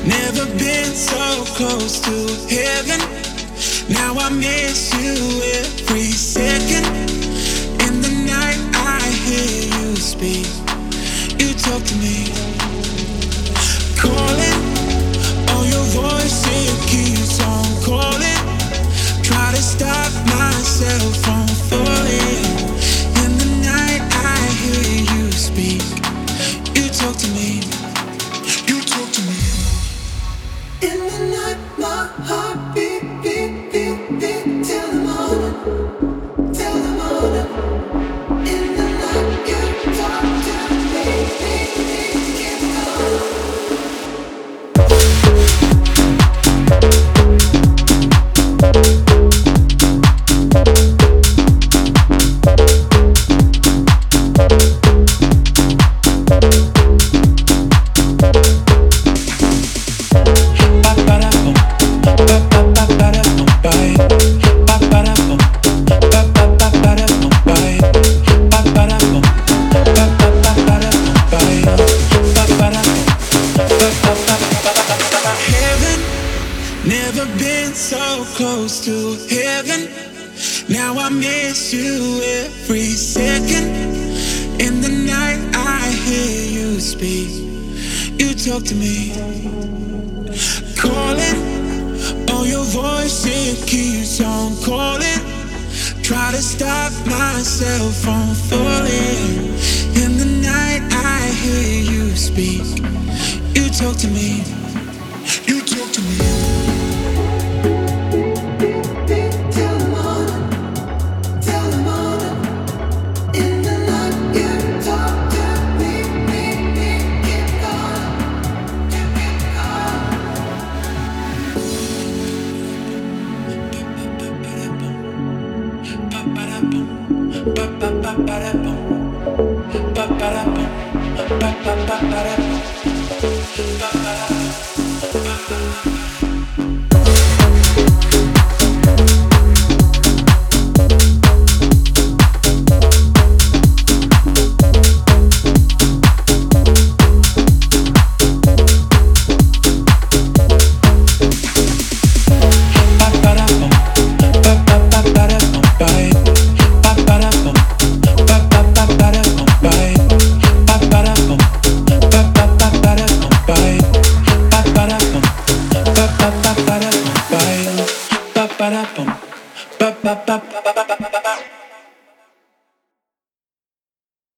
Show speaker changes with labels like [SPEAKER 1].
[SPEAKER 1] Never been so close to heaven. Now I miss you every second. In the night I hear you speak. You talk to me, calling. Oh, your voice, it keeps on calling. Try to stop myself from falling. In the night I hear you speak. You talk to me. You talk to me. In the night my heart beat, beat, beat, beat till the morning, till the morning. In the night you talk to me, keep going. Never been so close to heaven. Now I miss you every second. In the night I hear you speak. You talk to me, calling. Oh, your voice, it keeps on calling. Try to stop myself from falling. In the night I hear you speak. You talk to me. You talk to me. Ba ba ba ba da boom, ba ba da boom, ba ba ba ba da boom.